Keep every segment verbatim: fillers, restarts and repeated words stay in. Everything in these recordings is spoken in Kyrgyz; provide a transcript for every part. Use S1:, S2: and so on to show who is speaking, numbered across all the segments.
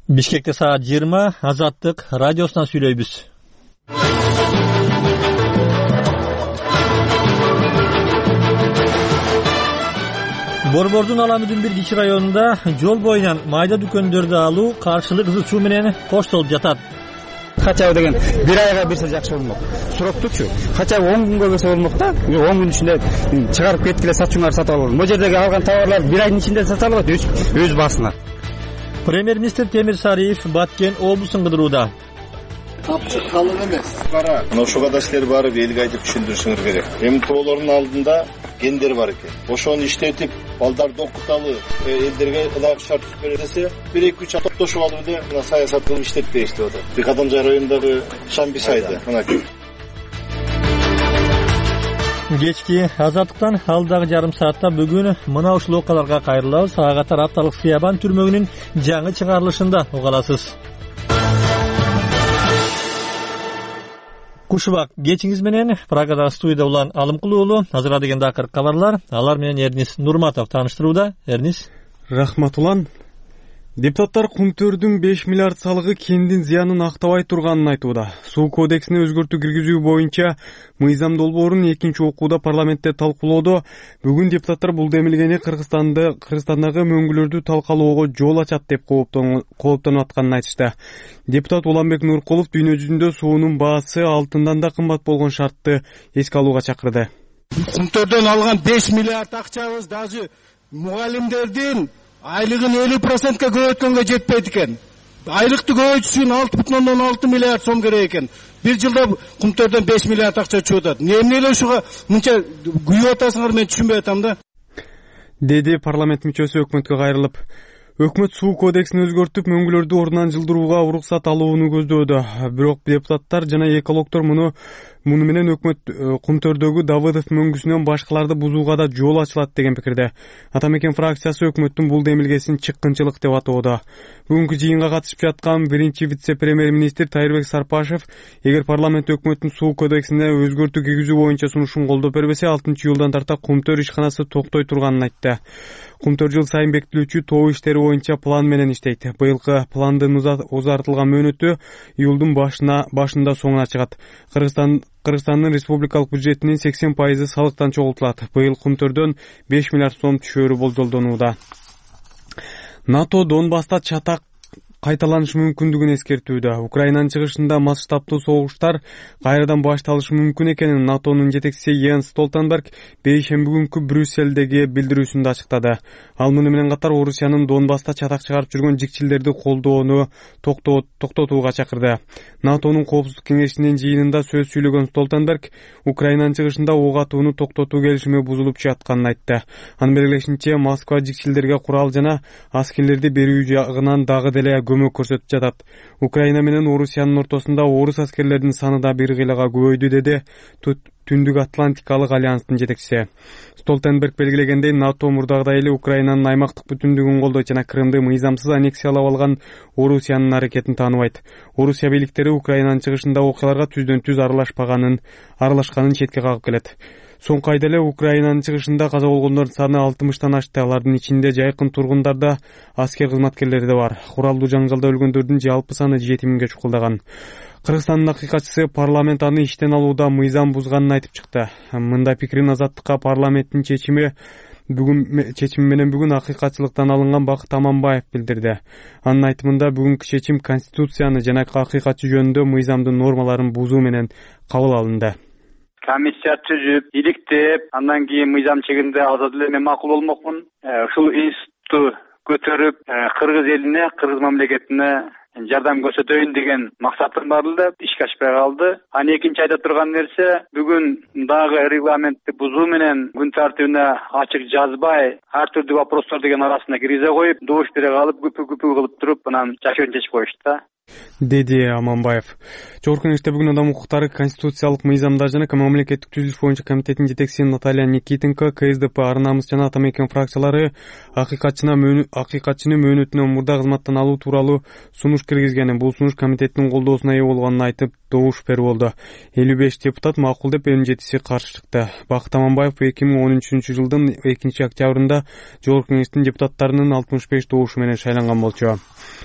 S1: Бишкекте саат жыйырма, Азаттык радиосунан сүйлөйбүз. Борбордун Аламүдүн бир кичи районунда жол боюнан майда дүкөндөрдү алуу каршылык ызы суу менен коштолуп жатат.
S2: Хотя бы деген бир айга берсе жакшы болмок. Суроктучу. Хотя бы он күнгө берсе болмок да. он күн ичинде чыгарып кеткиле сатчуңар сатып алып. Бу жердеги алган товарлар бир айдын ичинде сата алат өз өз басына.
S1: Премьер-министр Темир Сариев Баткен облусун кыдырууда.
S3: Тапчык калың эмес. Бара. Мына ушуга да силер барып элге айтып түшүндүрүшүңөр керек. Эми тоолордун алдында гендер бар экен. Ошону иштетип, балдарды окуталы, элдерге ылайык шарт түзүп бере десе, бир эки үч ай топтошуп алып эле мына саясат кылып иштетпей иштеп атат. Бекадамжай районундагы Шамбисайда мына
S1: Кечки Азаттыктан алдагы жарым саатта бүгүн мына ушул окуяларга кайрылабыз. Ага катар апталык Сыябан түрмөгүнүн жаңы чыгарылышында угаласыз. Кушубак кечиңиз менен Прагада студияда улан Алымкул уулу азырга деген дакыр кабарлар. Алар менен Эрнис Нурматов тааныштырууда. Эрнис.
S4: Рахмат улан. Депутаттар Кумтөрдүн беш миллиард салыгы кендин зыянын актабай турганын айтууда. Суу кодексине өзгөртүү киргизүү боюнча мыйзам долбоорун экинчи окууда парламентте талкуулоодо бүгүн депутаттар бул демилгени Кыргызстанды Кыргызстандагы мөңгүлөрдү талкалоого жол ачат деп кооптонуп атканын айтышты. Депутат Уланбек Нуркулов дүйнө жүзүндө суунун баасы алтындан да кымбат болгон шартты эске алууга чакырды.
S5: Кумтөрдөн алган беш миллиард акчабыз даже мугалимдердин айлыгын элүү процентке көбөйткөнгө жетпейт экен. Айлыкты көбөйтүш үчүн алты бүтүн ондон алты миллиард сом керек экен. Бир жылда Кумтөрдөн беш миллиард акча чыгып атат. Эмне эле ушуга мынча күйүп атасыңар, мен түшүнбөй атам да.
S4: Деди парламент мүчөсү өкмөткө кайрылып. Өкмөт суу кодексин өзгөртүп, мөңгүлөрдү ордунан жылдырууга уруксат алууну көздөөдө. Бирок депутаттар жана экологдор муну муну менен өкмөт Кумтөрдөгү Давыдов мөңгүсүнөн башкаларды бузууга да жол ачылат деген пикирде. Атамекен фракциясы өкмөттүн бул демилгесин чыккынчылык деп атоодо. Бүгүнкү жыйынга катышып жаткан биринчи вице-премьер-министр Тайырбек Сарпашев, эгер парламент өкмөттүн суу кодексине өзгөртүү киргизүү боюнча сунушун колдоп бербесе, алтынчы июлдан тарта Кумтөр ишканасы токтой турганын айтты. Кумтөр жыл сайын бекитилүүчү тоо иштери боюнча план менен иштейт. Быйылкы пландын узартылган мөөнөтү июлдун башына башында соңуна чыгат. Кыргызстан Кыргызстандын республикалык бюджетинин сексен пайызы салыктан чогултулат. Быйыл Кумтөрдөн беш миллиард сом түшөөрү болжолдонууда. НАТО Донбасста чатак кайталанышы мүмкүндүгүн эскертүүдө. Украинанын чыгышында масштабтуу согуштар кайрадан башталышы мүмкүн экенин НАТОнун жетекчиси Йенс Столтенберг бейшемби күнкү Брюсселдеги билдирүүсүндө ачыктады. Ал муну менен катар Орусиянын Донбасста чатак чыгарып жүргөн жикчилерди колдоону токтотууга чакырды. НАТОнун Коопсуздук кеңешинин жыйынында сөз сүйлөгөн Столтенберг Украинанын чыгышында ок атууну токтотуу келишими бузулуп жатканын айтты. Анын белгилешинче, Москва жикчилерге курал жана аскерлерди берүү жагынан дагы деле көмөк көрсөтүп жатат. Украина менен Орусиянын ортосунда орус аскерлеринин саны да бир кыйлага көбөйдү, деди Түндүк Атлантикалык альянстын жетекчиси. Столтенберг белгилегендей, НАТО мурдагыдай эле Украинанын аймактык бүтүндүгүн колдойт жана Крымды мыйзамсыз аннексиялап алган Орусиянын аракетин тааныбайт. Орусия бийликтери Украинанын чыгышында окуяларга түздөн түз аралашпаганын, аралашканын четке кагып келет. Соңку айда эле Украинанын чыгышында каза болгондордун саны алтымыштан ашты. Алардын ичинде жайкын тургундарда аскер кызматкерлери да бар. Куралдуу жаңжалда өлгөндөрдүн жалпы саны жети миңге чукулдаган. Кыргызстандын акыйкатчысы парламент аны иштен алууда мыйзам бузганын айтып чыкты. Мында пикирин Азаттыкка парламенттин чечими бүгүн чечими менен бүгүн акыйкатчылыктан алынган Бакыт Аманбаев билдирди. Анын айтымында бүгүнкү чечим конституцияны жана акыйкатчы жөнүндө мыйзамдын нормаларын бузуу менен кабыл алынды.
S6: Комиссия түзүп, иликтеп, андан кийин мыйзам чегинде алса деле мен макул болмокмун. Ушул институтту көтөрүп, кыргыз элине, кыргыз мамлекетине жардам көрсөтөйүн деген максатым бар эле, ишке ашпай калды. Аны экинчи айда турган нерсе, бүгүн дагы регламентти бузуу менен күн тартибине ачык жазбай, ар түрдүү вопростор деген арасына киргизе коюп, добуш бере калып, күпү-күпү кылып туруп, анан жашоон чечип коюшту да.
S4: Деди Аманбаев. Жогорку кеңеште бүгүн адам укуктары, конституциялык мыйзамдар жана мамлекеттик түзүлүш боюнча комитетинин жетекчиси Наталья Никитенко, КСДП, Ар намыс жана Атамекен фракциялары акыйкатчына акыйкатчыны мөөнөтүнөн мурда кызматтан алуу тууралуу сунуш киргизгенин, бул сунуш комитеттин колдоосуна ээ болгонун айтып, добуш берип болду. элүү беш депутат макул деп, он жетиси каршы чыкты. Бакыт Аманбаев эки миң он үчүнчү жылдын экинчи октябрында жогорку кеңештин депутаттарынын алтымыш беш добушу менен шайланган болчу.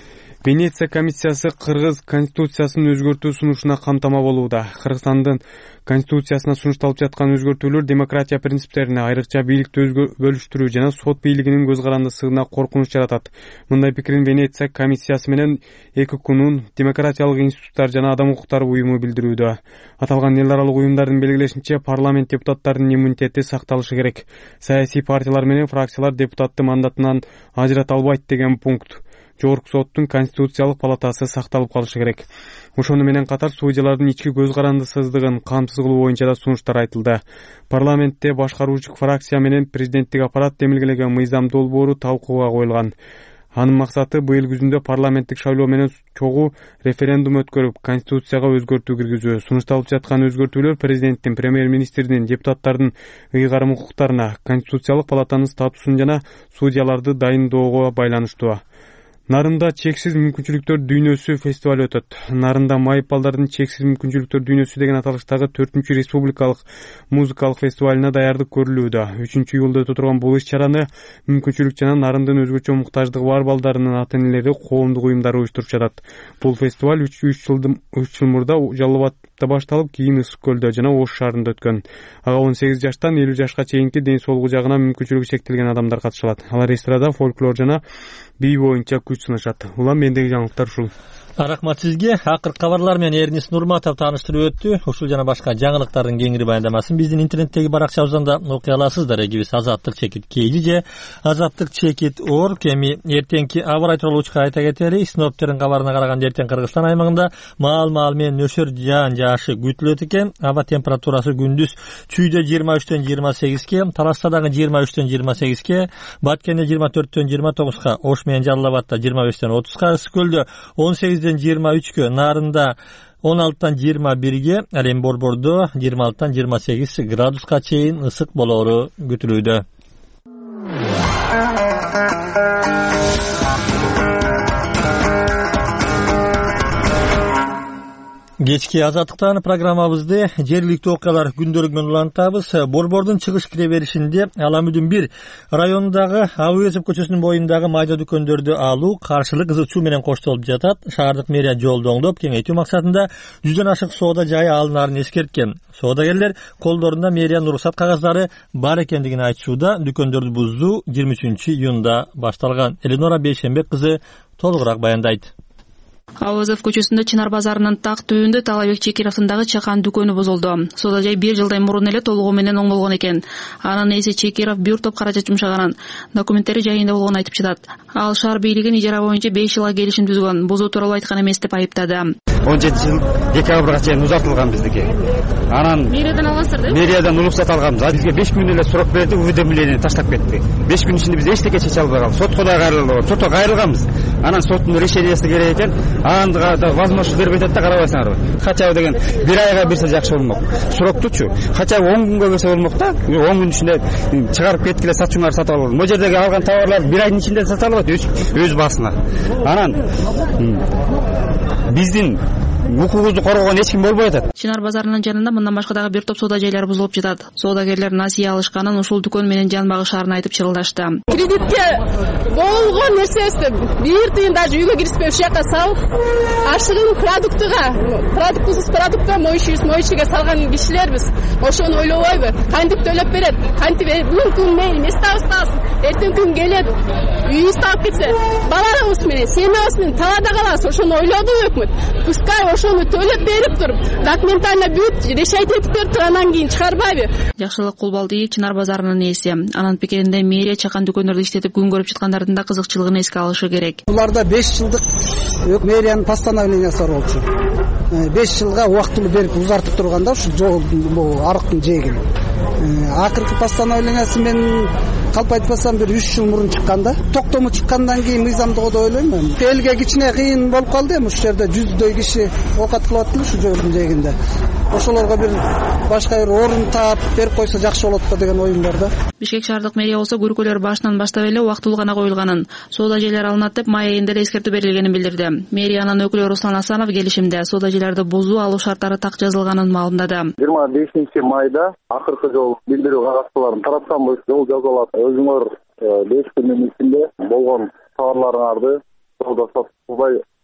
S4: Венеция комиссиясы Кыргыз конституциясын өзгөртүү сунушуна камтама болууда. Кыргызстандын конституциясына сунушталып жаткан өзгөртүүлөр демократия принциптерине, айрыкча бийликти бөлүштүрүү жана сот бийлигинин көз карандысына коркунуч жаратат. Мындай пикирин Венеция комиссиясы менен эки кунун демократиялык институттар жана адам укуктары уюму билдирүүдө. Аталган эл аралык уюмдардын белгилешинче, парламент депутаттарынын иммунитети сакталышы керек. Саясий партиялар менен фракциялар депутатты мандатынан ажырата албайт деген пункт. Жогорку соттун конституциялык палатасы сакталып калышы керек. Ошону менен катар судьялардын ички көз карандысыздыгын камсыз кылуу боюнча да сунуштар айтылды. Парламентте башкаруучу фракция менен президенттик аппарат демилгелеген мыйзам долбоору талкууга коюлган. Анын максаты быйыл күзүндө парламенттик шайлоо менен чогуу референдум өткөрүп, конституцияга өзгөртүү киргизүү. Сунушталып жаткан өзгөртүүлөр президенттин, премьер-министрдин, депутаттардын ыйгарым укуктарына, конституциялык палатанын статусун жана судьяларды дайындоого байланыштуу. Нарында чексиз мүмкүнчүлүктөр дүйнөсү фестиваль өтөт. Нарында майып балдардын чексиз мүмкүнчүлүктөр дүйнөсү деген аталыштагы төртүнчү республикалык музыкалык фестивалына даярдык көрүлүүдө. үчүнчү июлда өтө турган бул иш-чараны мүмкүнчүлүк жана нарындын өзгөчө муктаждыгы бар балдарынын ата-энелери, коомдук уюмдары уюштуруп жатат. Бул фестиваль үч жыл үч жыл мурда Жалал Абадта башталып, кийин Ысык көлдө жана Ош шаарында өткөн. Ага он сегиз жаштан элүү жашка чейинки ден соолугу жагынан мүмкүнчүлүгү чектелген адамдар катышат. Алар эстрада, фольклор жана бий боюнча күч сынашат. Улам мендеги жаңылыктар ушул.
S1: Рахмат сизге. Акыркы кабарлар менен Эрнис Нурматов тааныштырып өттү. Ушул жана башка жаңылыктардын кеңири баяндамасын биздин интернеттеги баракчабыздан да окуй аласыздар. Эгибиз азаттык чекит kg же азаттык чекит точка орг. Эми эртеңки аба ырай тууралуу учка айта кетели. Синоптиктердин кабарына караганда эртең Кыргызстан аймагында маал-маал менен нөсөр жаан жаашы күтүлөт экен. Аба температурасы күндүз Чүйдө жыйырма үчтөн жыйырма сегизге, Таласта дагы жыйырма үчтөн жыйырма сегизге, Баткенде жыйырма төрттөн жыйырма тогузга, Ош менен Жалал Абадта жыйырма бештен отузга, Ысык көлдө он сегизден жыйырма үчкө, Нарында он алтыдан жыйырма бирге, ал эми Борбордо жыйырма алтыдан жыйырма сегиз градуска чейин ысык болоору күтүлүүдө. Кечки азаттыктан программабызды жергиликтүү окуялар күндөлүгү менен улантабыз. Борбордун чыгыш кире беришинде Аламүдүн бир районундагы Абыезов көчөсүнүн боюндагы майда дүкөндөрдү алуу каршылык кызыл чуу менен коштолуп жатат. Шаардык мэрия жолду оңдоп, кеңейтүү максатында жүздөн ашык соода жайы алынаарын эскерткен. Соодагерлер колдорунда мэриянын уруксат кагаздары бар экендигин айтышууда. Дүкөндөрдү буздуу жыйырма үчүнчү июнда башталган. Эленора Бейшембек кызы толугураак баяндайт.
S7: Абыезов көчөсүндө Чынар базарынын так түбүндө Талабек Чекировдун дагы чакан дүкөнү бузулду. Соода жай бир жылдай мурун эле толугу менен оңголгон экен. Анын ээси Чекиров бир топ каражат жумшаганын, документтери жайында болгонун айтып жатат. Ал шаар бийлигин ижара боюнча беш жылга келишим түзгөн, бузуу тууралуу айткан эмес деп айыптады.
S2: он жети жыл декабрга чейин узартылган биздики. Анан
S7: мэриядан алгансыздар да?
S2: Мэриядан уруксат алганбыз. Бизге беш күн эле срок берди, уведомление таштап кетти. беш күн ичинде биз эчтеке чече албай калдык. Сотко да кайрылдык. Сотко кайрылганбыз. Анан соттун решениясы керек экен. Андыга да возможность бербей атат да, карабайсыңарбы. Хотя бы деген бир айга берсе жакшы болмок. Сроктучу хотя бы он күнгө берсе болмок да. он күн ичинде чыгарып кеткиле сатчуңар сатып алып. Могу жердеги алган товарлар бир айдын ичинде сата алат өз өз басына. Анан биздин укугубузду коргогон эч ким болбой атат.
S7: Чынар базарынын жанында мындан башка дагы бир топ соода жайлар бузулуп жатат. Соодагерлер насыя алышканын ушул дүкөн менен жанбагы шаарына айтып чырылдашты.
S8: Кредитке болгон нерсеси бир тыйын даже үйгө киришпей ушул жака салып, ашыгын продуктыга, продуктусуз продуктка моющий моющийге салган кишилербиз. Ошону ойлобойбу? Кантип төлөп берет? Кантип бүгүнкү күн мейли местабыз таасыз, эртең күн келет, үйүбүздү алып кетсе, баларыбыз менен, семьябыз менен талаада калабыз. Ошону ойлоду өкмөт. Пускай ошону төлөп берип туруп, документально бүт решать этип берип туруп, анан кийин чыгарбайбы?
S7: Жакшылык Кулбалдиев Чынар базарынын ээси. Анын пикиринде мэрия чакан дүкөндөрдү иштетип күн көрүп жаткандардын да кызыкчылыгын эске алышы керек.
S9: Буларда беш жылдык мэриянын постановлениясы бар болчу. беш жылга убактылуу берип узартып турганда ушу жол арыктын жээгин. Акыркы постановлениясы мен калп айтпасам бир үч жыл мурун чыкканда, токтому чыккандан кийин мыйзамдыгы деп ойлойм мен. Элге кичине кыйын болуп калды эми ушул жерде жүздөй киши оокат кылып атты ушу жолдун жээгинде. Ошолорго бир башка бир орун таап берип койсо жакшы болот го деген оюм бар да.
S7: Бишкек шаардык мэрия болсо көркөлөр башынан баштап эле убактылуу гана коюлганын, соода жайлар алынат деп май айында эле эскертүү берилгенин билдирди. Мэриянын өкүлү Руслан Асанов келишимде соода жайларды бузуу алуу шарттары так жазылганын маалымдады.
S10: жыйырма бешинчи майда акыркы жол билдирүү кагазчаларын таратканбыз. Жол жазылат. Өзүңөр беш күндүн ичинде болгон товарларыңарды соода сатып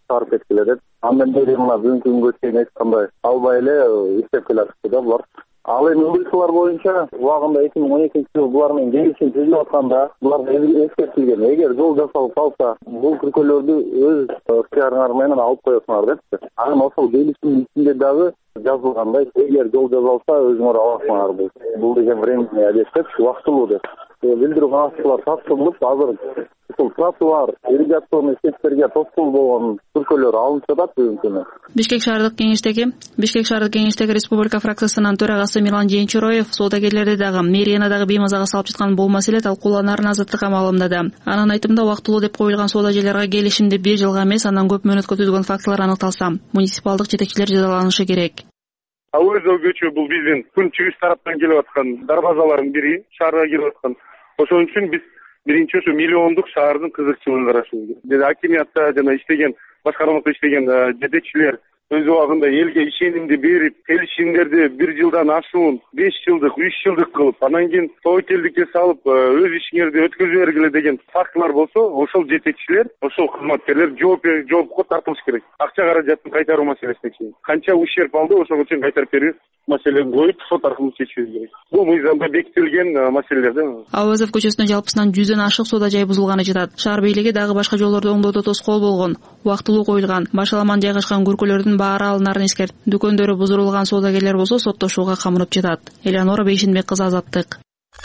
S10: чыгарып кеткиле деп. Андан бери мына бүгүнкү күнгө чейин эч кандай албай эле иштеп келатышты да булар. Ал эми ылдыйсылар боюнча убагында эки миң он экинчи жылы булар менен келишим түзүлүп атканда буларга эскертилген. Эгер жол жасалып калса, бул күркөлөрдү өз ықтыярыңар менен алып коесуңар депчи. Анан ошол келишимдин ичинде дагы жазылгандай, эгер жол жасалса өзүңөр аласыңар бул. Бул деген временный объект деп, убактылуу деп. Билдирүү кагазчылар тапшырылып, азыр ушул тротуар, ирригационный сеттерге тоскоол болгон күркөлөр алынып жатат бүгүнкү күнү.
S7: Бишкек шаардык кеңештеги Бишкек шаардык кеңештеги Республика фракциясынын төрагасы Мирлан Жээнчуроев соодагерлерди дагы мэрияны дагы беймазага салып жаткан бул маселе талкууланарын азаттыкка маалымдады. Анын айтымында убактылуу деп коюлган соода жайларга келишимди бир жылга эмес, андан көп мөөнөткө түзгөн фактылар аныкталса, муниципалдык жетекчилер жазаланышы керек.
S11: Ауызов көчө бул биздин күн чыгыш тараптан келип аткан дарбазалардын бири, шаарга кирип аткан. Ошон үчүн биз биринчи ошо миллиондук шаардын кызыкчылыгын карашыбыз керек. Деди акимиятта жана иштеген, башкармакта иштеген жетекчилер өз убагында элге ишенимди берип, келишимдерди бир жылдан ашуун, беш жылдык, үч жылдык кылып, анан кийин тобокелдикке салып, өз ишиңерди өткөзө бергиле деген фактылар болсо, ошол жетекчилер, ошол кызматкерлер жооп жоопко тартылыш керек. Акча каражатын кайтаруу маселесине чейин. Канча ущерб алды, ошого чейин кайтарып берүү маселени коюп, сот аркылуу чечүү керек. Бул мыйзамда бекитилген маселелер да.
S7: Ауызов көчөсүндө жалпысынан жүздөн ашык соода жай бузулганы жатат. Шаар бийлиги дагы башка жолдорду оңдоодо тоскоол болгон, убактылуу коюлган, башаламан жайгашкан күркөлөрдүн баары алынарын эскертип, дүкөндөрү бузурулган соодагерлер болсо соттошууга камынып жатат. Элеонора Бейшенбек кызы, Азаттык.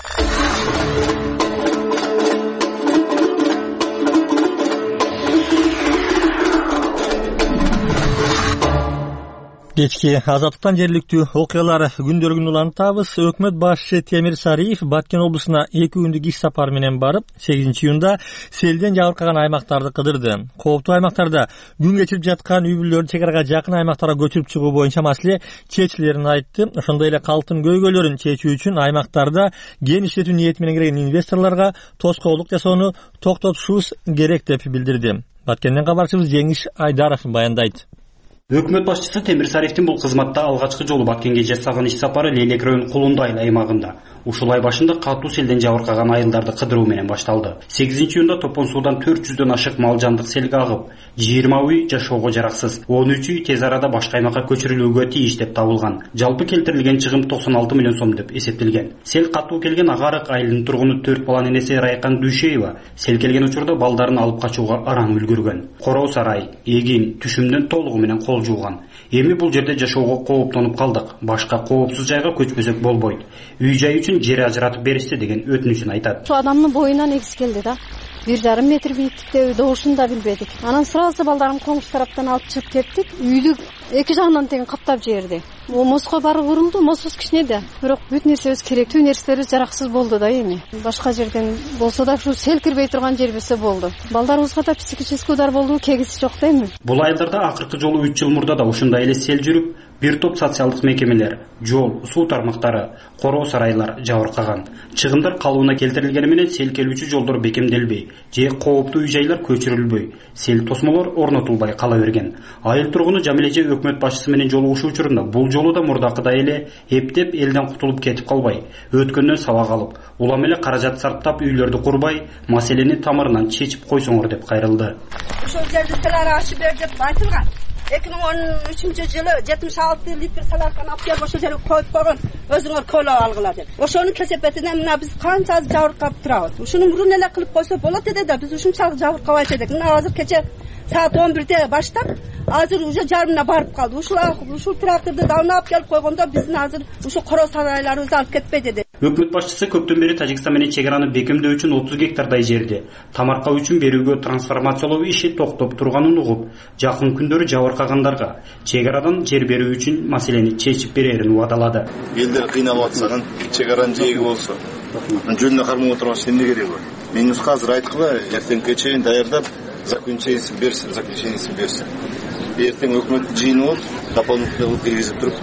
S1: Кечки Азаттыктан жергиликтүү окуялар күндөрүн улантабыз. Өкмөт башчысы Темир Сариев Баткен облусуна эки күндүк иш сапары менен барып, сегизинчи июнда селден жабыркаган аймактарды кыдырды. Кооптуу аймактарда күн кечирип жаткан үй бүлөлөрдү чек арага жакын аймактарга көчүрүп чыгуу боюнча маселе чечилерин айтты. Ошондой эле калтын көйгөйлөрүн чечүү үчүн аймактарда кен иштетүү ниети менен кирген инвесторлорго тоскоолдук жасоону токтотушубуз керек деп билдирди. Баткенден кабарчыбыз Жеңиш Айдаров баяндайт.
S12: Өкмөт башчысы Темир Сариевдин бул кызматта алгачкы жолу Баткенге жасаган иш сапары Лейлек районунун Кулунду айыл аймагында ушул ай башында катуу селден жабыркаган айылдарды кыдыруу менен башталды. сегизинчи июнда Топон суудан төрт жүздөн ашык мал жандык селге агып, жыйырма үй жашоого жараксыз, он үч үй тез арада башка аймакка көчүрүлүүгө тийиш деп табылган. Жалпы келтирилген чыгым токсон алты миллион сом деп эсептелген. Сел катуу келген Агарык айылынын тургуну төрт баланын энеси Райкан Дүйшеева сел келген учурда балдарын алып качууга араң үлгүргөн. Короо сарай, эгин, түшүмдөн толугу менен кол жууган. Эми бул жерде жашоого кооптонуп калдык. Башка коопсуз жайга көчпөсөк болбойт. Үй жай үчүн жер ажыратып беришти деген өтүнүчүн айтат.
S13: Şu адамдын боюнан экс келди да. бир жарым метр бийиктикте добушун да билбедик. Анан сразу балдарын коңуш тараптан алып чыгып кеттик. Үйдү эки жагынан тең каптап жиберди. Моско бары курулду, мосубуз кичине да. Бирок бүт нерсебиз керектүү нерселерибиз жараксыз болду да эми. Башка жерден болсо да ушу сел кирбей турган жерибизде болду. Балдарыбызга да психический удар болду, кегиси жок да эми.
S12: Бул айылдарда акыркы жолу үч жыл мурда да ушундай эле сел жүрүп, бир топ социалдык мекемелер, жол, суу тармактары, короо сарайлар жабыркаган. Чыгымдар калыбына келтирилгени менен сел келүүчү жолдор бекемделбей, же кооптуу үй жайлар көчүрүлбөй, сел тосмолор орнотулбай кала берген. Айыл тургуну Жамиле же өкмөт башчысы менен жолугушуу учурунда бул жолу да мурдакыдай эле эптеп элден кутулуп кетип калбай, өткөндөн сабак алып, улам эле каражат сарптап үйлөрдү курбай, маселени тамырынан чечип койсоңор деп кайрылды.
S14: Ошол жерди силер ачып бер деп айтылган. эки миң он үчүнчү жылы жетимиш алты литр саларканы алып келип ошол жерге коюп койгон, өзүңөр көөлөп алгыла деп. Ошонун кесепетинен мына биз канча жабыркап турабыз. Ушуну мурун эле кылып койсо болот эди да, биз ушунчалык жабыркабайт эдик. Мына азыр кече саат он бирде баштап, азыр уже жарымына барып калды. Ушул ушул тракторду давно алып келип койгондо биздин азыр ушул короо сарайларыбызды алып кетпей деди.
S12: Өкмөт башчысы көптөн бери Тажикстан менен чек араны бекемдөө үчүн отуз гектардай жерди тамарка үчүн берүүгө трансформациялоо иши токтоп турганын угуп, жакын күндөрү жабыркагандарга чек арадан жер берүү үчүн маселени чечип берерин убадалады.
S3: Элдер кыйналып атсаган чек аранын жээги болсо, жөнүнө кармай отурган эмне кереги бар? Мен азыр айткыла, эртеңки чейин даярдап, заключениесин берсин, заключениесин берсин. Эртең өкмөттүн жыйыны болуп, дополнительный кылып киргизип туруп,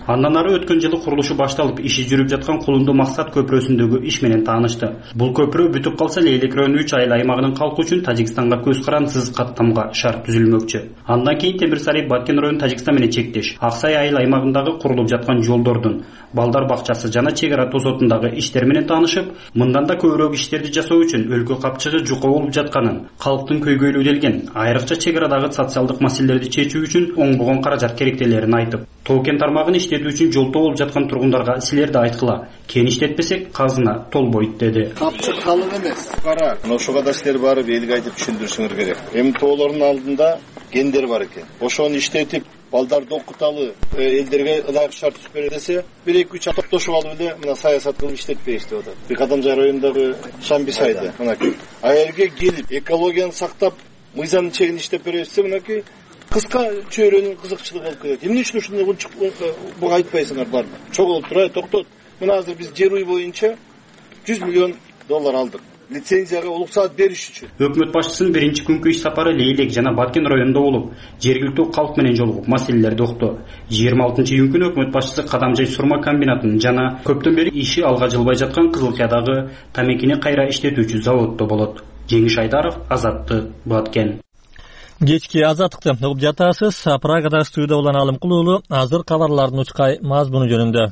S12: Андан ары өткөн жылы курулушу башталып, иши жүрүп жаткан Кулунду Максат көпүрөсүндөгү иш менен таанышты. Бул көпүрө бүтүп калса, Лейлек району үч айыл аймагынын калкы үчүн Тажикстанга көз карансыз каттамга шарт түзүлмөкчү. Андан кийин Темир Сарай Баткен району Тажикстан менен чектеш. Аксай айыл аймагындагы курулуп жаткан жолдордун, балдар бакчасы жана чек ара тосотундагы иштер менен таанышып, мындан да көбүрөөк иштерди жасоо үчүн өлкө капчыгы жука болуп жатканын, калктын көйгөйлүү делген, айрыкча чек арадагы социалдык маселелерди чечүү үчүн оңбогон каражат керектелерин айтып, Тоо кен тармагын иштетүү үчүн жолтоо болуп жаткан тургундарга силерди айткыла, кен иштетпесек казына толбойт деди.
S3: Капчык калың эмес, кара. Ошого да силер барып элге айтып түшүндүрүшүңөр керек. Эми тоолордун алдында гендер бар экен. Ошону иштетип, балдарды окуталы, элдерге ылайык шарт түзүп бере десе, бир эки үч топтошуп алып эле мына саясат кылып иштетпейбиз деп атат. Бекадамжай районундагы Шамбисайда мынакей. А элге келип, экологияны сактап, мыйзамдын чегин иштеп беребиз десе, мынакей кыска чөйрөнүн кызыкчылыгы болуп кетет. Эмне үчүн ушундай буга айтпайсыңар барбы? Чогулуп тура, токтот. Мына азыр биз жер уй боюнча жүз миллион доллар алдык. Лицензияга улук саат бериш үчүн.
S12: Өкмөт башчысынын биринчи күнкү иш сапары Лейлек жана Баткен районунда болуп, жергиликтүү калк менен жолугуп, маселелерди укту. жыйырма алтынчы июнь күнү өкмөт башчысы Кадамжай сурма комбинатынын жана көптөн бери иши алга жылбай жаткан Кызылкыядагы тамекини кайра иштетүүчү заводдо болот. Жеңиш Айдаров, Азаттык, Баткен.
S1: Кечки Азаттыкты угуп жатасыз. Прагада студияда улан Алым Кулуулу азыр кабарлардын учкай мазмуну жөнүндө.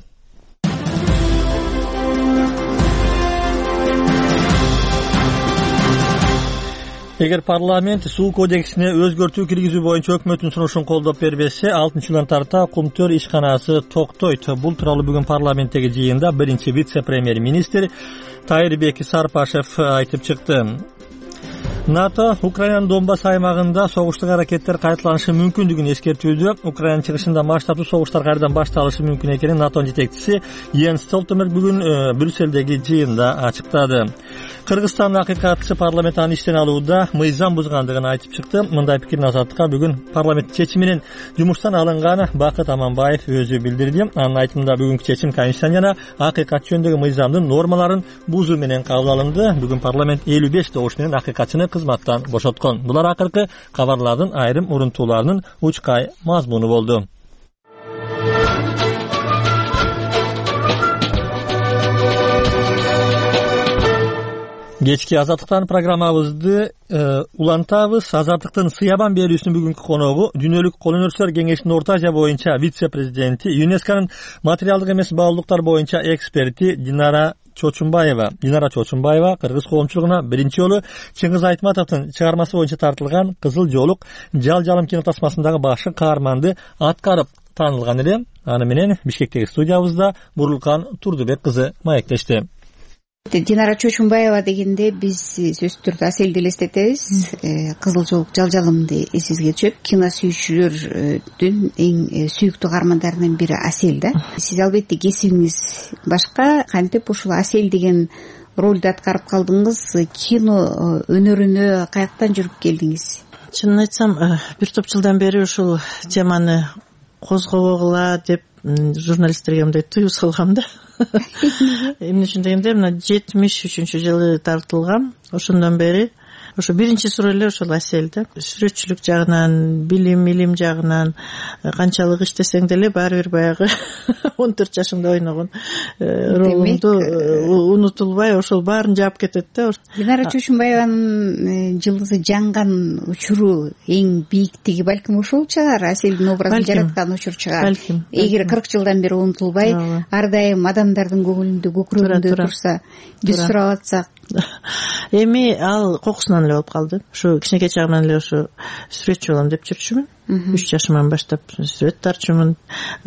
S1: Эгер парламент суу кодексине өзгөртүү киргизүү боюнча өкмөттүн сунушун колдоп бербесе, алтынчы жылдан тарта Кумтөр ишканасы токтойт. Бул тууралуу бүгүн парламенттеги жыйында биринчи вице-премьер-министр Тайырбек Сарпашев айтып чыкты. НАТО Украинанын Донбасс аймагында согуштук аракеттер кайталанышы мүмкүндүгүн эскертүүдө. Украина чыгышында масштабдуу согуштар кайрадан башталышы мүмкүн экенин НАТОнун жетекчиси Йенс Столтенберг бүгүн Брюссельдеги жыйында ачыктады. Кыргызстандын акыйкатчысы парламент аны иштен алууда мыйзам бузгандыгын айтып чыкты. Мындай пикирин Азаттыкка бүгүн парламент чечими менен жумуштан алынган Бакыт Аманбаев өзү билдирди. Анын айтымында бүгүнкү чечим Конституция жана акыйкат жөнүндөгү мыйзамдын нормаларын бузуу менен кабыл алынды. Бүгүн парламент элүү беш добуш менен акыйкатчыны кызматтан бошоткон. Булар акыркы кабарлардын айрым урунтууларынын учкай мазмуну болду. Кечки Азаттыктан программабызды э, улантабыз. Азаттыктын сыябан берүүсүнүн бүгүнкү коногу Дүйнөлүк кол өнөрчүлөр кеңешинин Орто Азия боюнча вице-президенти, ЮНЕСКОнун материалдык эмес баалуулуктар боюнча эксперти Динара Чочумбаева. Динара Чочумбаева кыргыз коомчулугуна биринчи жолу Чыңгыз Айтматовдун чыгармасы боюнча тартылган Кызыл жоолук жал жалым кинотасмасындагы башкы каарманды аткарып таанылган эле. Аны менен Бишкектеги студиябызда Бурлукан Турдубек кызы маектешти.
S15: Динара Чочумбаева дегенде биз сөзсүз түрдө Аселди элестетебиз. Кызыл жоолук жал жалымды эсибизге түшөт. Кино сүйүүчүлөрдүн эң сүйүктүү каармандарынын бири Асел да. Сиз албетте кесибиңиз башка, кантип ушул Асел деген ролду аткарып калдыңыз? Кино өнөрүнө каяктан жүрүп келдиңиз?
S16: Чынын айтсам, бир топ жылдан бери ушул теманы козгобогула деп журналисттерге мындай тыюу салгам да. Эмне үчүн дегенде, мына жетимиш үчүнчү жылы тартылган. Ошондон бери ошо биринчи суроо эле ошол Асел да. Сүрөтчүлүк жагынан, билим, илим жагынан канчалык иштесең деле баары бир баягы он төрт жашыңда ойногон ролуңду унутулбай ошол баарын жаап кетет да.
S15: Динара Чочумбаеванын жылдызы жанган учуру эң бийиктиги балким ошол чыгар. Аселдин образын жараткан учур чыгар. Эгер кырк жылдан бери унутулбай, ар дайым адамдардын көңүлүндө, көкүрөгүндө турса, биз сурап атсак.
S16: Эми ал кокусунан эле болуп калды. Ушу кичинекей чагымдан эле ушу сүрөтчү болом деп жүрчүмүн. үч жашыман баштап сүрөт тартчумун.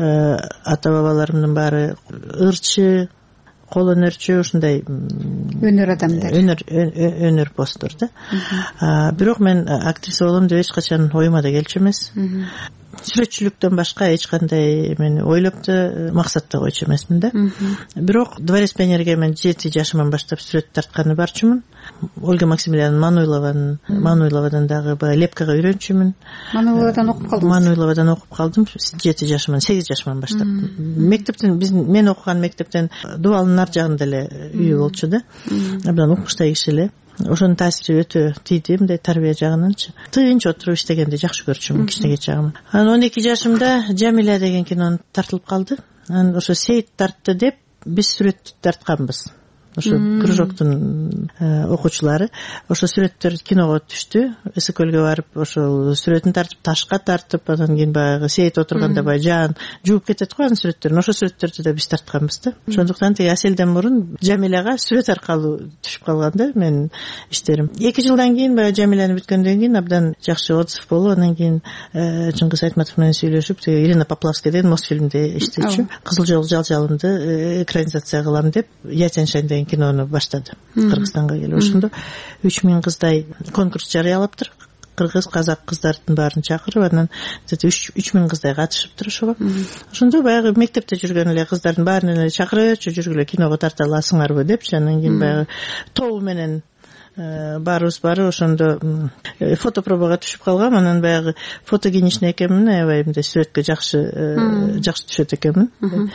S16: Ата бабаларымдын баары ырчы, кол өнөрчү, ушундай
S15: өнөр адамдар.
S16: Өнөр өнөр постор да. Бирок мен актриса болом деп эч качан оюма да келчү эмес. Сүрөтчүлүктөн башка эч кандай мен ойлоп да максат да койчу эмесмин да. Бирок Дворец пионерге мен жети жашыман баштап сүрөт тартканы барчумун. Ольга Максимилиановна Мануйлованын Мануйловадан дагы баягы лепкага үйрөнчүмүн.
S15: Мануйловадан окуп калдым.
S16: Мануйловадан окуп калдым жети жашыман, сегиз жашыман баштап. Мектептен биз мен окуган мектептен Дубалдын ар жагында эле үйү болчу да. Абдан укмуштай киши эле. Ошонун таасири өтө тийди, мындай тарбия жагынанчы. Тынч отуруп иштегенди жакшы көрчүмүн кичинекей чагым. Анан он эки жашымда Жамиля деген кино тартылып калды. анан ошо Сейит тартты деп биз сүрөттү тартканбыз. Ошо кружоктун окуучулары ошо сүрөттөр киного түштү. Эсекөлгө барып ошол сүрөтүн тартып, ташка тартып, анан кийин баягы Сейит отурганда баягы жаан жууп кетет го анын сүрөттөрүн. Ошо сүрөттөрдү да биз тартканбыз да. Ошондуктан тиги Аселден мурун Жамиляга сүрөт аркылуу түшүп калган да менин иштерим. эки жылдан кийин баягы Жамиляны бүткөндөн кийин абдан жакшы отзыв болуп, анан кийин Чыңгыз Айтматов менен сүйлөшүп, тиги Ирина Поплавская деген Мосфильмде иштечү. Кызыл жол жалжалымды экранизация кылам деп Ятяншайдан кинону баштады Кыргызстанга келип. Ошондо үч миң кыздай конкурс жарыялаптыр. Кыргыз, казак кыздардын баарын чакырып, анан үч миң кыздай катышыптыр ошого. Ошондо баягы мектепте жүргөн эле кыздардын баарын эле чакырычы, жүргүлө киного тарта аласыңарбы депчи. Анан кийин баягы тобу менен барыбыз барып, ошондо фотопробага түшүп калгам. Анан баягы фотогеничный экенмин, аябай мындай сүрөткө жакшы жакшы түшөт экенмин.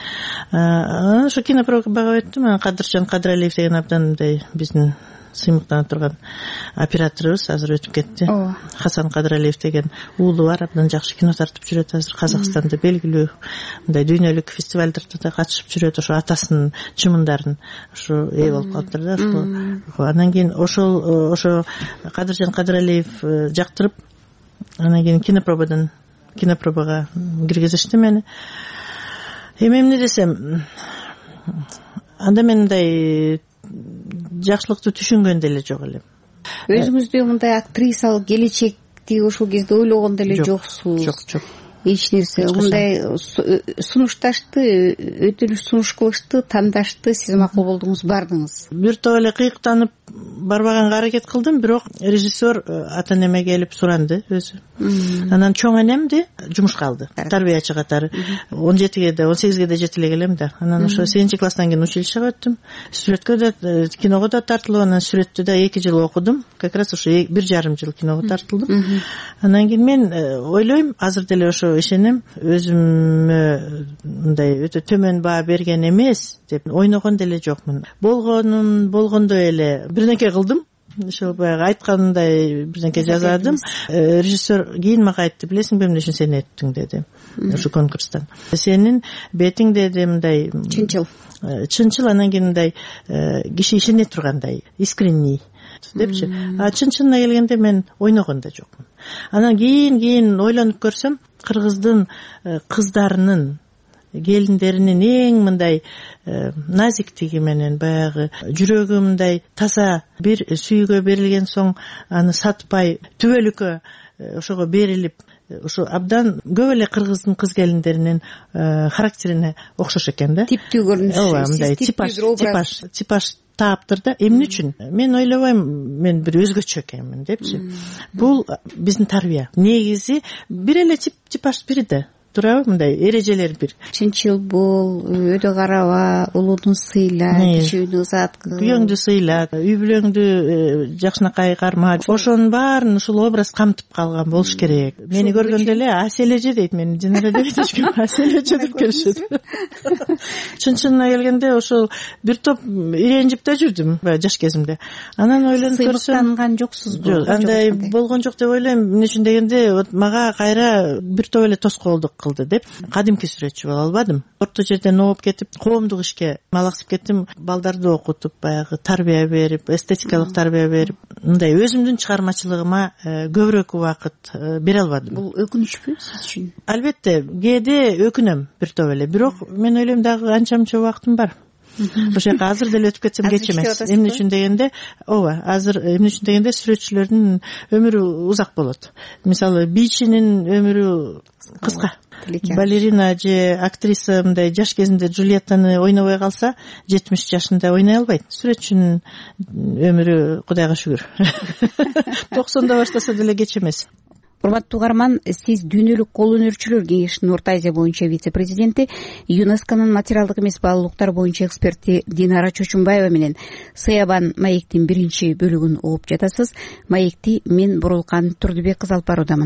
S16: Анан ошо кинопробага өттүм. Анан Кадыржан Кадыралиев деген абдан мындай биздин сыймыктанып турган операторубуз азыр өтүп кетти. Хасан Кадыралиев деген уулу бар, абдан жакшы кино тартып жүрөт азыр. Казакстанда белгилүү мындай дүйнөлүк фестивалдерде да катышып жүрөт. Ошо атасынын чымындарын ошо ээ болуп калыптыр да. Ошо анан кийин ошол ошо Кадыржан Кадыралиев жактырып, анан кийин кинопробадан кинопробага киргизишти мени. Эми эмне десем, анда мен мындай жакшылыкты түшүнгөн деле жок элем.
S15: Өзүңүздү мындай актрисалык келечекти ошол кезде ойлогон деле жоксуз.
S16: Жок, жок.
S15: Эч нерсе мындай сунушташты, өтүнүш сунуш кылышты, тандашты, сиз макул болдуңуз, бардыңыз.
S16: Бир топ эле кыйыктанып барбаганга аракет кылдым, бирок режиссер ата энеме келип суранды өзү. Анан чоң энемди жумушка алды, тарбиячы катары. он жетиге да, он сегизге да жете эле келем да. Анан ошо сегизинчи класстан кийин училищеге өттүм. Сүрөткө да, киного да тартылып, анан сүрөттү да эки жыл окудум. Как раз ошо бир жарым жыл киного тартылдым. Анан кийин мен ойлойм, азыр деле ошо ишенем, өзүмө мындай өтө төмөн баа берген эмес деп ойногон деле жокмун. Болгонун болгондой эле бирнеке кылдым. Ошо баягы айткандай бирнеке жазадым. Режиссер кийин мага айтты, билесиңби эмне үчүн сени өттүң деди. Ошо конкурстан. Сенин бетиң деди мындай
S15: чынчыл.
S16: Чынчыл, анан кийин мындай киши ишене тургандай, искренний депчи. А чын-чынына келгенде мен ойногон да жокмун. Анан кийин кийин ойлонуп көрсөм, кыргыздын кыздарынын, келиндеринин эң мындай назиктиги менен баягы жүрөгү мындай таза, бир сүйгө берилген соң аны сатпай түбөлүккө ошого берилип, ошо абдан көп эле кыргыздын кыз келиндеринин характерине окшош экен да.
S15: Типтүү көрүнүш.
S16: Ооба, мындай типаж, типаж, типаж таптыр да. Эмне үчүн? Мен ойлобойм, мен бир өзгөчө экенмин депчи. Бул биздин тарбия. Негизи бир эле тип типаж бир да. Турабы, мындай эрежелер бир.
S15: Чынчыл бол, өйдө караба, улууну сыйла, кичүүнү ызат кыл.
S16: Күйөөңдү сыйла, үй бүлөңдү жакшынакай карма. Ошонун баарын ушул образ камтып калган болуш керек. Мени көргөндө эле Асележе дейт, мени Динара деп эчким Асележе деп келишет. Чын-чынына келгенде ошол бир топ иренжип да жүрдүм жаш кезимде. Анан ойлонуп көрсөм,
S15: сыймыктанган жоксузбу?
S16: Жок, андай болгон жок деп ойлойм. Эмне үчүн дегенде, мага кайра бир топ эле тоскоолдук кылды деп кадимки сүрөтчү боло албадым. Орто жерден ооп кетип, коомдук ишке малаксып кеттим. Балдарды окутуп, баягы тарбия берип, эстетикалык тарбия берип, мындай өзүмдүн чыгармачылыгыма көбүрөөк убакыт бере албадым.
S15: Бул өкүнүчпү сиз үчүн?
S16: Албетте, кээде өкүнөм бир топ эле, бирок мен ойлойм дагы анча-мынча убактым бар. Ошол жака азыр деле өтүп кетсем кеч эмес. Эмне үчүн дегенде, ооба, азыр эмне үчүн дегенде сүрөтчүлөрдүн өмүрү узак болот. Мисалы, бийчинин өмүрү кыска. Балерина же актриса мындай жаш кезинде Джульеттаны ойнобой калса, жетимиш жашында ойной албайт. Сүрөтчүнүн өмүрү Кудайга шүгүр. токсондо баштаса деле кеч эмес.
S15: Урматтуу угарман, сиз Дүйнөлүк кол өнөрчүлөр кеңешинин Орто Азия боюнча вице-президенти, ЮНЕСКОнун материалдык эмес баалуулуктар боюнча эксперти Динара Чочумбаева менен Сыябан маектин биринчи бөлүгүн угуп жатасыз. Маекти мен Бурулкан Турдубек кызы алып баруудамын.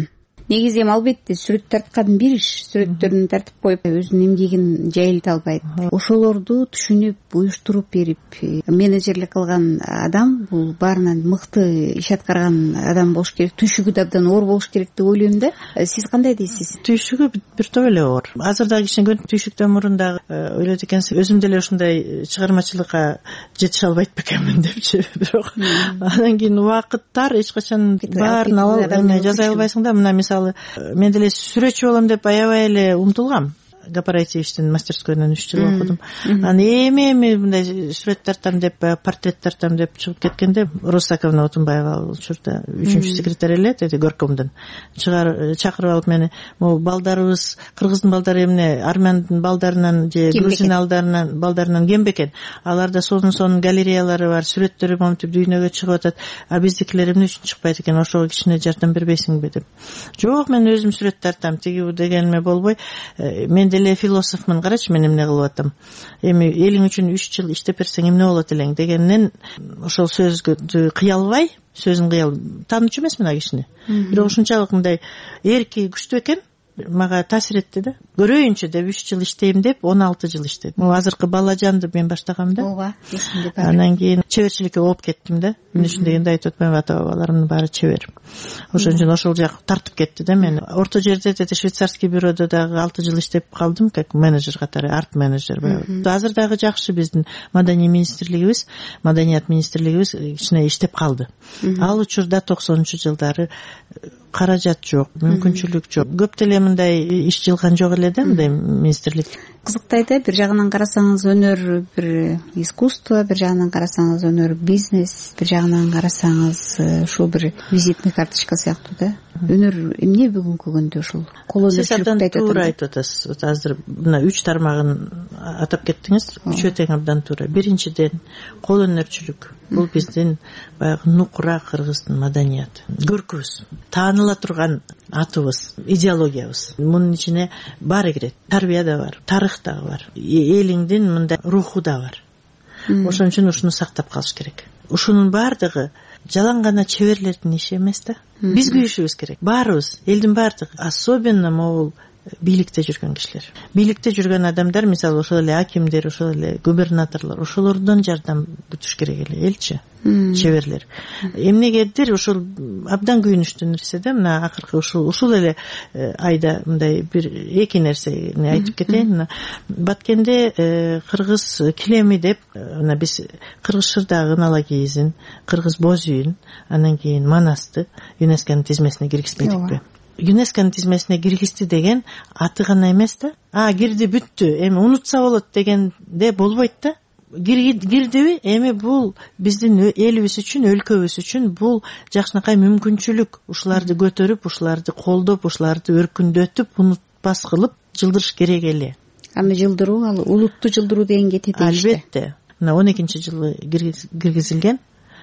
S15: негизи эми албетте сүрөт тарткан бир иш, сүрөттөрүн тартып коюп өзүнүн эмгегин жайылта албайт. Ошолорду түшүнүп, уюштуруп берип, менеджерлик кылган адам бул баарынан мыкты иш аткарган адам болуш керек, түйшүгү да абдан оор болуш керек деп ойлойм да. Сиз кандай дейсиз?
S16: Түйшүгү бир топ эле оор. Азыр дагы кичине түйшүктөн мурун дагы ойлойт экенсиз, өзүм деле ушундай чыгармачылыкка жетише албайт бекенмин депчи. Бирок анан кийин убакыттар эч качан баарын алып жаза албайсың да. Мына мисалы мен деле сүрөтчү болом деп аябай эле умтулгам. Гапараевичтин мастерскойунан үч жыл окудум. Анан эми эми мындай сүрөт тартам деп, портрет тартам деп чыгып кеткенде Росаковна Отунбаева учурда үчүнчү секретарь эле деди, горкомдун чыгар чакырып алып мени, могу балдарыбыз, кыргыздын балдары эмне армяндын балдарынан же грузин балдарынан балдарынан кем бекен, аларда сонун сонун галереялары бар, сүрөттөрү монтип дүйнөгө чыгып атат, а биздикилер эмне үчүн чыкпайт экен, ошого кичине жардам бербейсиңби деп. Жок, мен өзүм сүрөт тартам, тиги дегениме болбой, мен эле философмун, карачы мен эмне кылып атам, эми элиң үчүн үч жыл иштеп берсең эмне болот элең дегенден ошол сөзгө кыя албай, сөзүн кыя албай, таанычу эмесмин а кишини, бирок ушунчалык мындай эрки күчтүү экен, мага таасир этти да. Көрөйүнчү деп үч жыл иштейм деп он алты жыл иштедим. Могу азыркы Балажанды мен баштагам да. Ооба, эсимде бар. Анан кийин чеберчиликке ооп кеттим да. Эмне үчүн дегенде айтып атпайм, ата бабаларымдын баары чебер. Ошон үчүн ошол жак тартып кетти да мени. Орто жерде деди швейцарский бюродо дагы алты жыл иштеп калдым, как менеджер катары, арт менеджер. Азыр дагы жакшы биздин маданий министрлигибиз, маданият министрлигибиз кичине иштеп калды. Ал учурда токсонунчу жылдары каражат жок, мүмкүнчүлүк жок. Көп деле мындай иш жылган жок эле да, мындай министрлик.
S15: Кызыктай да, бир жагынан карасаңыз өнөр бир искусство, бир жагынан карасаңыз өнөр бизнес, бир жагынан карасаңыз ушул бир визитный карточка сыяктуу да. Өнөр эмне бүгүнкү күндө ушул кол өнөрчүлүктү айтып
S16: туура айтып атасыз. Азыр мына үч тармагын атап кеттиңиз, үчөө тең абдан туура. Биринчиден, кол өнөрчүлүк. Бул биздин баягы нукура кыргыздын маданияты. Көркүбүз, тааныла турган атыбыз, идеологиябыз. Мунун ичине баары кирет. Тарбия да бар, тарых да бар. Элиңдин мындай руху да бар. Ошон үчүн ушуну сактап калыш керек. Ушунун баардыгы жалаң гана чеберлердин иши эмес да. Биз күйүшүбүз керек. Баарыбыз, элдин баардыгы, особенно могул бийликте жүргөн кишилер. Бийликте жүргөн адамдар, мисалы ошол эле акимдер, ошол эле губернаторлор, ошолордон жардам күтүш керек эле, элчи, чеберлер. Эмнегедир ушул абдан күйүнүчтүү нерсе да, мына акыркы ушул ушул эле айда мындай бир эки нерсени айтып кетейин. Баткенде кыргыз килеми деп, мына биз кыргыз шырдагын ала кийизин, кыргыз боз үйүн, анан кийин Манасты ЮНЕСКОнун тизмесине киргизбедикпи? ЮНЕСКОнун тизмесине киргизди деген аты гана эмес да. А, кирди, бүттү, эми унутса болот дегенде болбойт да. Кирдиби? Эми бул биздин элибиз үчүн, өлкөбүз үчүн бул жакшынакай мүмкүнчүлүк. Ушуларды көтөрүп, ушуларды колдоп, ушуларды өркүндөтүп, унутпас кылып жылдырыш керек эле.
S15: Аны жылдыруу, ал улутту жылдыруу дегенге тете иште.
S16: Албетте. Мына он экинчи жылы киргизилген,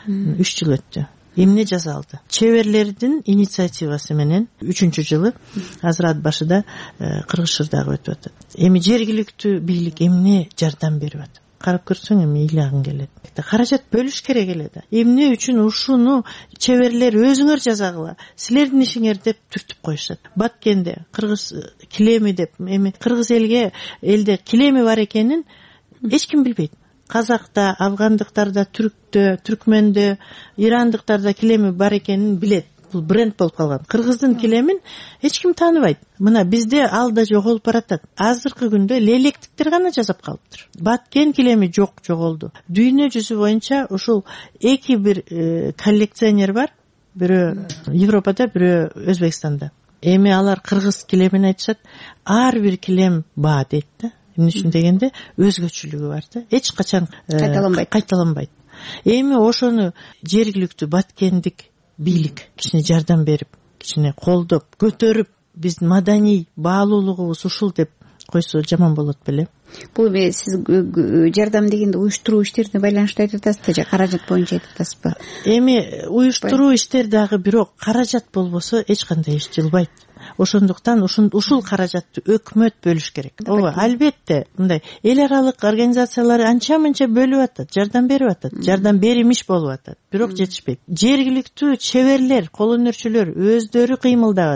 S16: үч жыл өттү. Эмне жасалды? Чеберлердин инициативасы менен үчүнчү жылы Азыр ат башыда кыргыз шырдагы өтүп атат. Эми жергиликтүү бийлик эмне жардам берип атат? Карап көрсөң эми ыйлагың келет. Каражат бөлүш керек эле да. Эмне үчүн ушуну чеберлер өзүңөр жазагыла, силердин ишиңер деп түртүп коюшат. Баткенде кыргыз килеми деп, эми кыргыз элге элде килеми бар экенин эч ким билбейт. Казакта, афгандыктарда, түрктө, түркмөндө, ирандыктарда килеми бар экенин билет. Бул бренд болуп калган. Кыргыздын килемин эч ким тааныбайт. Мына бизде ал да жоголуп баратат. Азыркы күндө лелектиктер гана жасап калыптыр. Баткен килеми жок, жоголду. Дүйнө жүзү боюнча ушул эки бир коллекционер бар. Бирөө Европада, бирөө Өзбекстанда. Эми алар кыргыз килемин айтышат. Ар бир килем баа дейт да. Эмне үчүн дегенде өзгөчөлүгү бар да. Эч качан кайталанбайт. Кайталанбайт. Эми ошону жергиликтүү баткендик бийлик кичине жардам берип, кичине колдоп, көтөрүп, биздин маданий баалуулугубуз ушул деп койсо жаман болот беле.
S15: Бул сиз жардам дегенде уюштуруу иштерине байланыштуу айтып атасызбы же каражат боюнча айтып атасызбы?
S16: Эми уюштуруу иштер дагы, бирок каражат болбосо эч кандай иш жылбайт. Ошондуктан ушул каражатты өкмөт бөлүш керек. Ооба, албетте, мындай эл аралык организациялар анча-мынча бөлүп атат, жардам берип атат, жардам беримиш болуп атат, бирок жетишпейт. Жергиликтүү чеберлер, кол өнөрчүлөр өздөрү кыймылдап атат.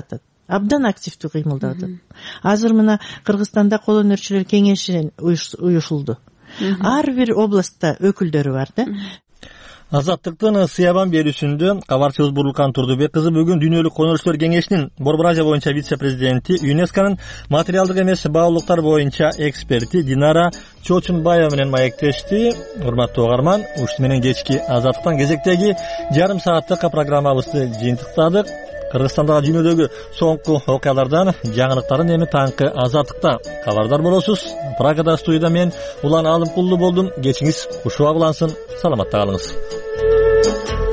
S16: абдан активдүү кыймылдады. Азыр мына Кыргызстанда кол өнөрчүлөр кеңеши уюшулду. Ар бир областта өкүлдөрү бар да.
S1: Азаттыктын сыябан берүүсүндө кабарчыбыз Бурлукан Турдубек кызы бүгүн Дүйнөлүк кол өнөрчүлөр кеңешинин Борбор Азия боюнча вице-президенти, ЮНЕСКОнун материалдык эмес баалуулуктар боюнча эксперти Динара Чочунбаева менен маектешти. Урматтуу угарман, ушуну менен кечки Азаттыктан кезектеги жарым сааттык программабызды жыйынтыктадык. Кыргызстандагы дүйнөдөгү соңку окуялардан жаңылыктарын эми таңкы Азаттыкта кабардар болосуз. Прагада студияда мен Улан Алымкулду болдум. Кечиңиз кушуа булансын. Саламатта калыңыз.